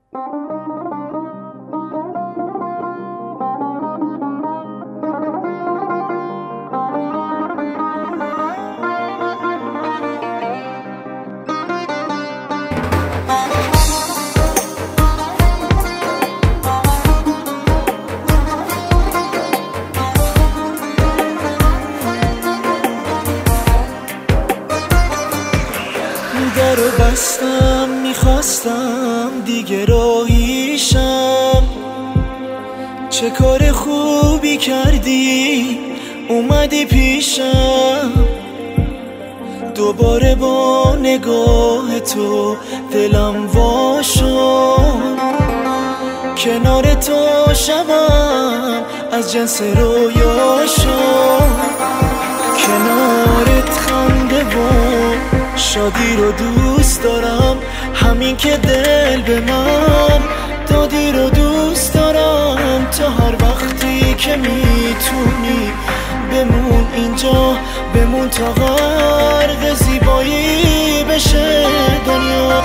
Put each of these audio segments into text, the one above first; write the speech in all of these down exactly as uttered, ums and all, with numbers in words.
درو بستم میخواستم دیگه راهیشم، چه کار خوبی کردی اومدی پیشم، دوباره با نگاه تو دلم وا شد، کنار تو شبم از جنس رویا شد، کنارت خنده و شادی رو دوست دارم، همین که دل به من دادی رو دوست دارم، تا هر وقتی که میتونی بمون اینجا، بمون تا غرق زیبایی بشه دنیا.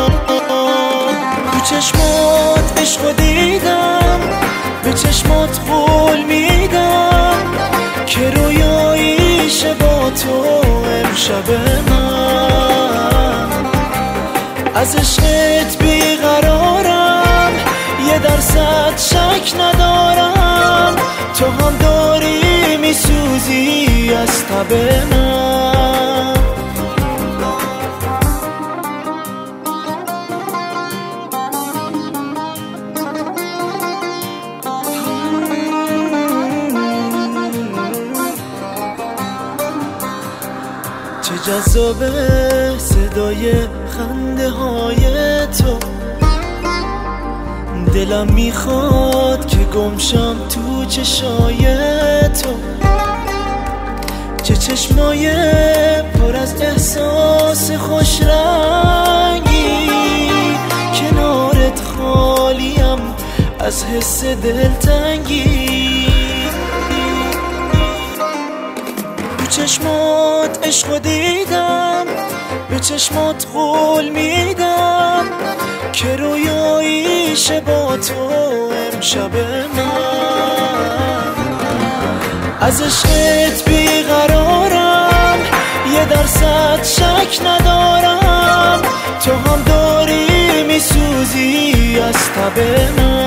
تو چشمات عشقو دیدم، به چشمات قول میدم که رویاییشه با تو امشب من، از عشقت بیقرارم، یه درصد شک ندارم، تو هم داری میسوزی از تب من. چه جذابه صدای خنده های تو، دلم میخواد که گمشم تو چشای تو، چه چشمای پر از احساس خوش رنگی، کنارت خالیم از حس دلتنگی، تو چشمات عشقو دیدم، به چشمات قول میدم که رویاییشه با تو امشب من، از عشقت بیقرارم، یه درصد شک ندارم، تو هم داری میسوزی از تب من.